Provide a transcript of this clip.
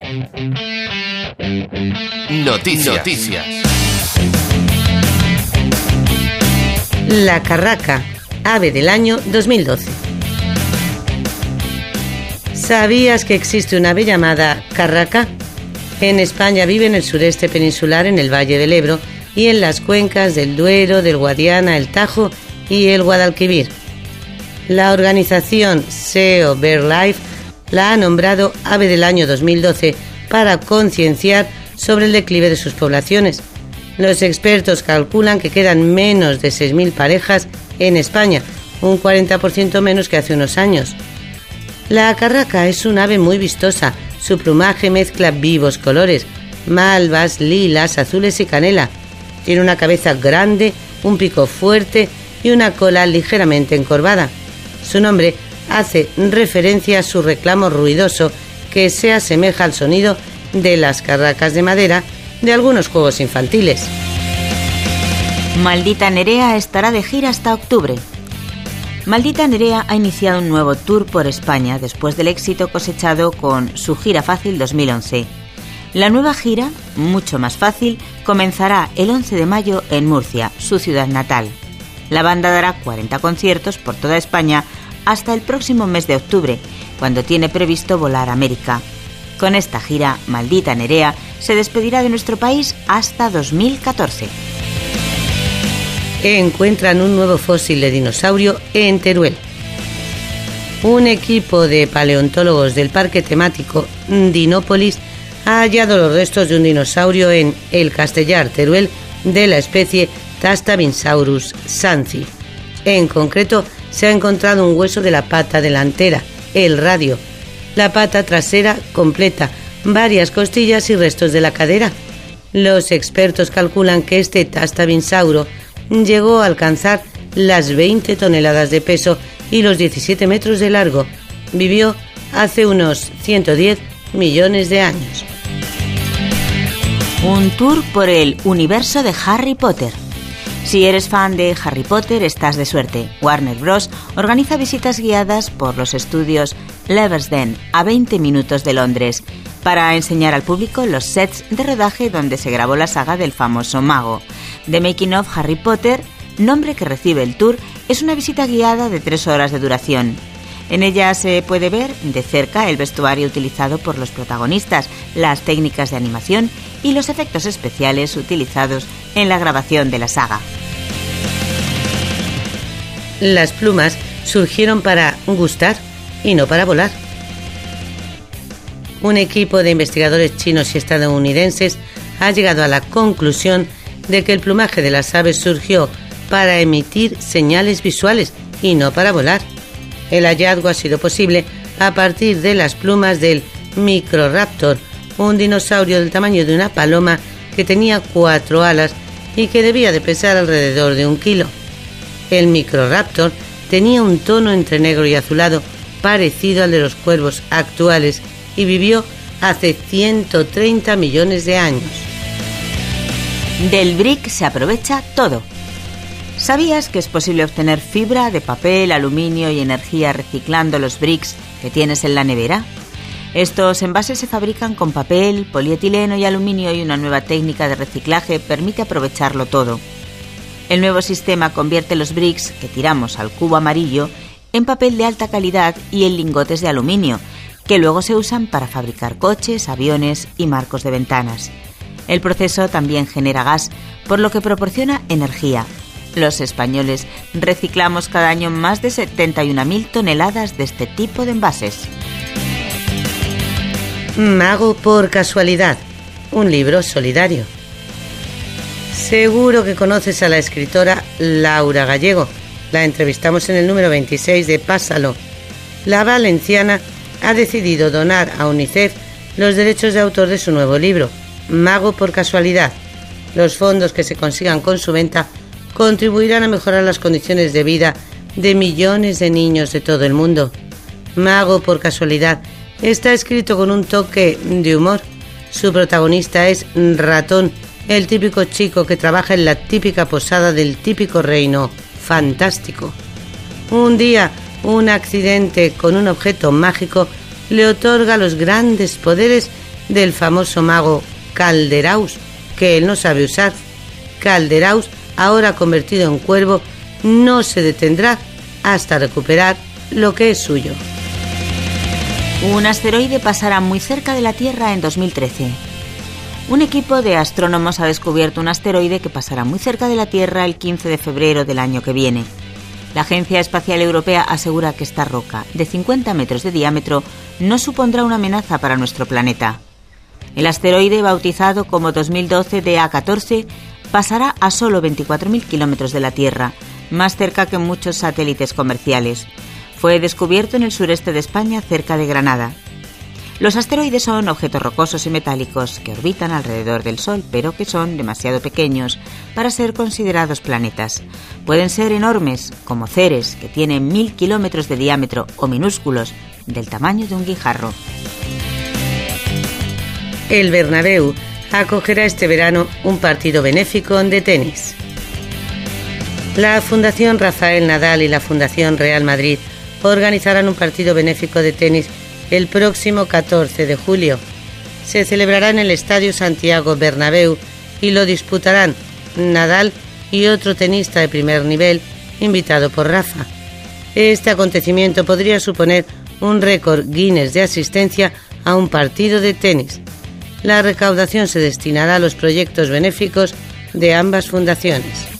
Noticias. La carraca, ave del año 2012. ¿Sabías que existe una ave llamada carraca? En España vive en el sureste peninsular, en el Valle del Ebro y en las cuencas del Duero, del Guadiana, el Tajo y el Guadalquivir. La organización SEO BirdLife la ha nombrado ave del año 2012 para concienciar sobre el declive de sus poblaciones. Los expertos calculan que quedan menos de 6.000 parejas en España, un 40% menos que hace unos años. La carraca es un ave muy vistosa. Su plumaje mezcla vivos colores, malvas, lilas, azules y canela. Tiene una cabeza grande, un pico fuerte y una cola ligeramente encorvada. Su nombre hace referencia a su reclamo ruidoso que se asemeja al sonido de las carracas de madera de algunos juegos infantiles. Maldita Nerea estará de gira hasta octubre. Maldita Nerea ha iniciado un nuevo tour por España después del éxito cosechado con su gira fácil 2011. La nueva gira, mucho más fácil, comenzará el 11 de mayo en Murcia, su ciudad natal. La banda dará 40 conciertos por toda España hasta el próximo mes de octubre, cuando tiene previsto volar a América. Con esta gira, Maldita Nerea se despedirá de nuestro país hasta 2014. Encuentran un nuevo fósil de dinosaurio en Teruel. Un equipo de paleontólogos del parque temático Dinópolis ha hallado los restos de un dinosaurio en El Castellar, Teruel, de la especie Tastavinsaurus sanzi. En concreto, se ha encontrado un hueso de la pata delantera, el radio, la pata trasera completa, varias costillas y restos de la cadera. Los expertos calculan que este Tastavinsauro llegó a alcanzar las 20 toneladas de peso y los 17 metros de largo. Vivió hace unos 110 millones de años. Un tour por el universo de Harry Potter. Si eres fan de Harry Potter, estás de suerte. Warner Bros. Organiza visitas guiadas por los estudios Leversden, a 20 minutos de Londres, para enseñar al público los sets de rodaje donde se grabó la saga del famoso mago. The Making of Harry Potter, nombre que recibe el tour, es una visita guiada de 3 horas de duración. En ella se puede ver de cerca el vestuario utilizado por los protagonistas, las técnicas de animación y los efectos especiales utilizados en la grabación de la saga. Las plumas surgieron para gustar y no para volar. Un equipo de investigadores chinos y estadounidenses ha llegado a la conclusión de que el plumaje de las aves surgió para emitir señales visuales y no para volar. El hallazgo ha sido posible a partir de las plumas del Microraptor, un dinosaurio del tamaño de una paloma que tenía 4 alas y que debía de pesar alrededor de 1 kilo. El Microraptor tenía un tono entre negro y azulado parecido al de los cuervos actuales y vivió hace 130 millones de años. Del brick se aprovecha todo. ¿Sabías que es posible obtener fibra de papel, aluminio y energía reciclando los bricks que tienes en la nevera? Estos envases se fabrican con papel, polietileno y aluminio, y una nueva técnica de reciclaje permite aprovecharlo todo. El nuevo sistema convierte los bricks que tiramos al cubo amarillo en papel de alta calidad y en lingotes de aluminio, que luego se usan para fabricar coches, aviones y marcos de ventanas. El proceso también genera gas, por lo que proporciona energía. Los españoles reciclamos cada año más de 71.000 toneladas de este tipo de envases. Mago por casualidad, un libro solidario. Seguro que conoces a la escritora Laura Gallego. La entrevistamos en el número 26 de Pásalo. La valenciana ha decidido donar a UNICEF los derechos de autor de su nuevo libro, Mago por casualidad. Los fondos que se consigan con su venta contribuirán a mejorar las condiciones de vida de millones de niños de todo el mundo. Mago por casualidad está escrito con un toque de humor. Su protagonista es Ratón, el típico chico que trabaja en la típica posada del típico reino fantástico. Un día, un accidente con un objeto mágico le otorga los grandes poderes del famoso mago Calderaus, que él no sabe usar. Calderaus, ahora convertido en cuervo, no se detendrá hasta recuperar lo que es suyo. Un asteroide pasará muy cerca de la Tierra en 2013. Un equipo de astrónomos ha descubierto un asteroide que pasará muy cerca de la Tierra el 15 de febrero del año que viene. La Agencia Espacial Europea asegura que esta roca, de 50 metros de diámetro, no supondrá una amenaza para nuestro planeta. El asteroide, bautizado como 2012 DA14, pasará a solo 24.000 kilómetros de la Tierra, más cerca que muchos satélites comerciales. Fue descubierto en el sureste de España, cerca de Granada. Los asteroides son objetos rocosos y metálicos que orbitan alrededor del Sol, pero que son demasiado pequeños para ser considerados planetas. Pueden ser enormes, como Ceres, que tiene 1.000 kilómetros de diámetro, o minúsculos, del tamaño de un guijarro. El Bernabéu acogerá este verano un partido benéfico de tenis. La Fundación Rafael Nadal y la Fundación Real Madrid organizarán un partido benéfico de tenis el próximo 14 de julio. Se celebrará en el Estadio Santiago Bernabéu y lo disputarán Nadal y otro tenista de primer nivel, invitado por Rafa. Este acontecimiento podría suponer un récord Guinness de asistencia a un partido de tenis. La recaudación se destinará a los proyectos benéficos de ambas fundaciones.